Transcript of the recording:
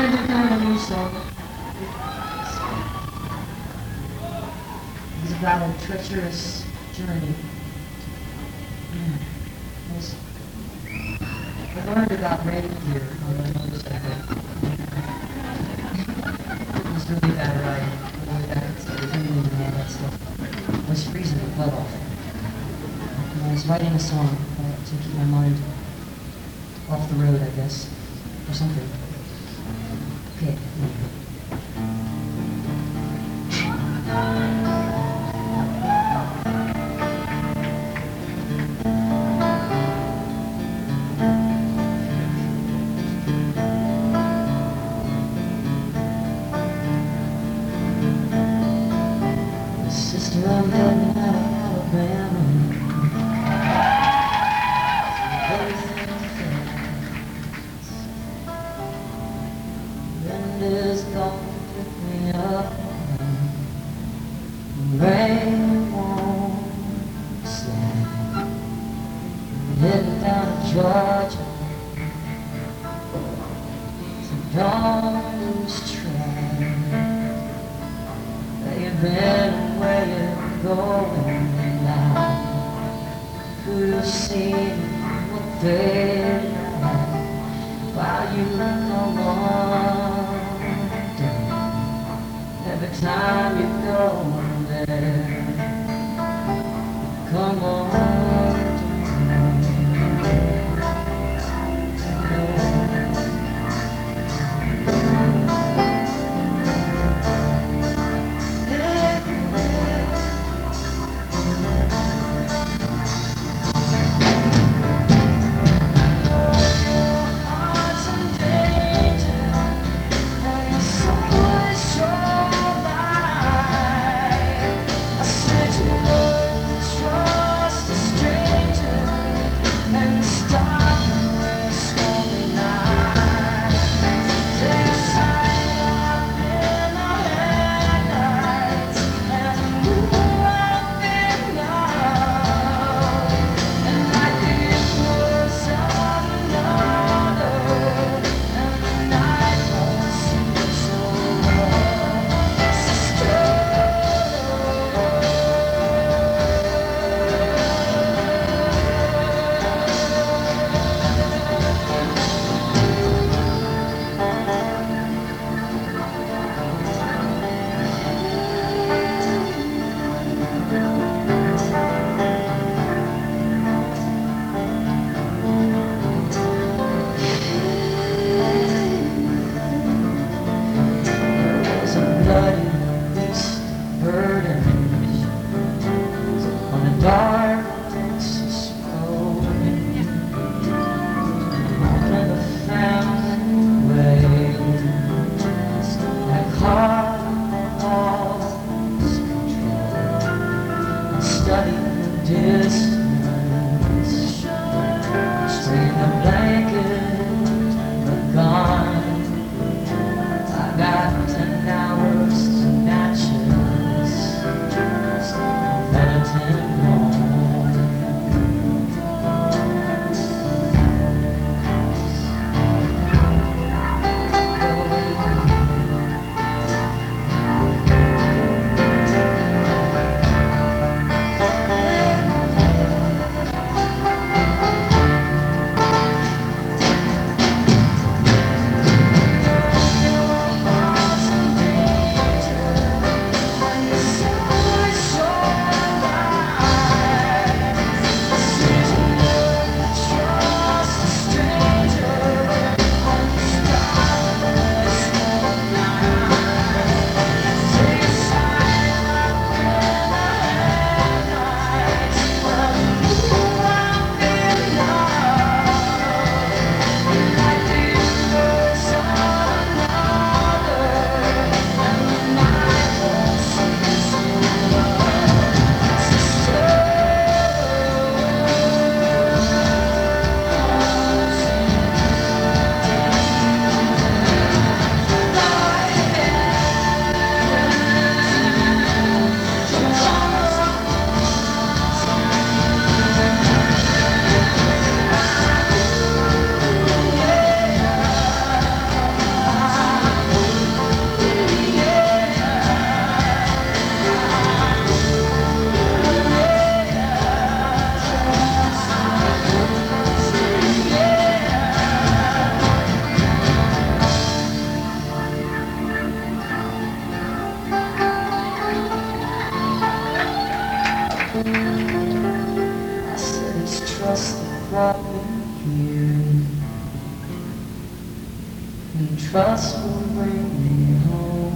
to kind of new song. It's about a treacherous journey. I learned about rain gear on my motorcycle. It was really bad riding. Really bad. It's raining and all that stuff. I was freezing the butt off. And I was writing a song to keep my mind off the road, I guess, or something. Okay. Sister, I'm heading out of Alabama. Wind is gonna pick me up. Rain won't stand. Heading down to Georgia. So don't lose track. Baby, where you going now? Could you see what they like while you come on down? Every time you go there, come on down. brought me here, and trust will bring me home.